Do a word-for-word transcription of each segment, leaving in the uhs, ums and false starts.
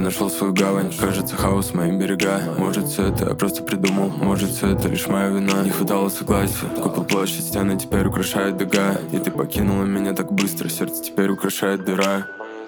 нашел свою гавань. Кажется, хаос мои берега. Может, все это я просто придумал, может, все это лишь моя вина. Не хватало согласия. Купил площадь, стены теперь украшает дуга. И ты покинула меня так быстро, сердце теперь украшает дыра.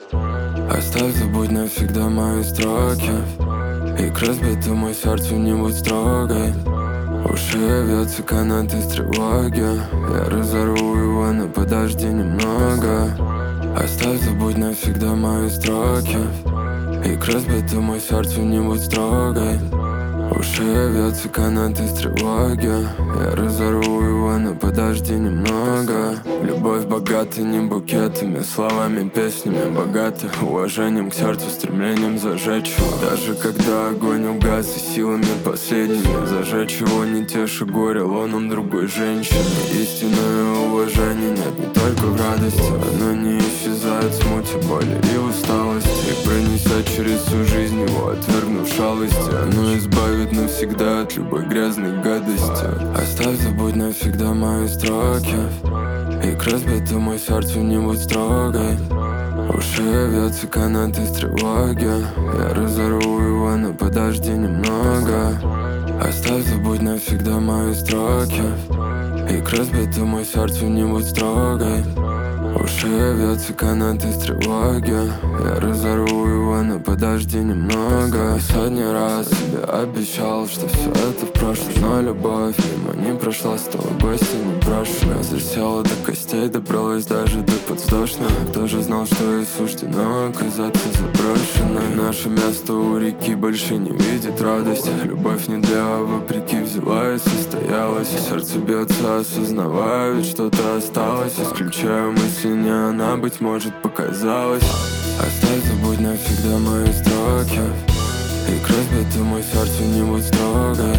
Оставь, забудь навсегда мои строки. И к разбитому мой сердцу не будь строгой. Уши вьется канат из тревоги. Я разорву его, но подожди немного. Оставь, забудь навсегда мои строки. И к разбитому мой сердцу не будь строгой. Уши вьется канат из тревоги. Я разорву его, но подожди немного. Любовь богата не букетами, словами, песнями богата уважением к сердцу, стремлением зажечь его. Даже когда огонь угас и силами последними зажечь его, не теша горе лоном другой женщины. Истинное уважение нет не только в радости. Оно не исчезает в смуте боли и усталости. И пронесет через всю жизнь его, отвергнув шалости. Оно избавит навсегда от любой грязной гадости. Оставь, забудь навсегда мои строки. И к разбитому мой сердцу не будь строгой. Уши вьется канат из тревоги. Я разорву его, но подожди немного. Оставь, забудь навсегда мои строки. И к разбитому мой сердцу не будь строгой. Уши вьется канат из тревоги. Я разорву его, но подожди немного. И сотни раз себе обещал, что все это в прошлом. Но любовь мимо не прошла, стала гостьей непрошенной. Засела до костей, добралась даже до подвздошной. Кто же знал, что ей суждено оказаться заброшенной? Наше место у реки больше не видит радости. Любовь не для вопреки взяла и состоялась. И сердце бьется, осознавая, ведь что-то осталось. Исключаю мысли, не она, быть может, показалась. Оставь, забудь навсегда мои строки. И к разбитому мой сердцу не будь строгой.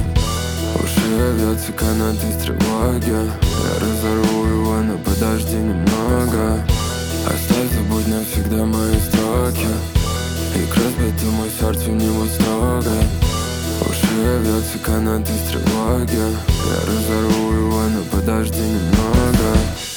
Уши вьется канат из тревоги. Я разорву его, но подожди немного. Оставь, забудь навсегда мои строки. И к разбитому мой сердцу не будь строгой. Уши вьется канат из тревоги. Я разорву его, но подожди немного.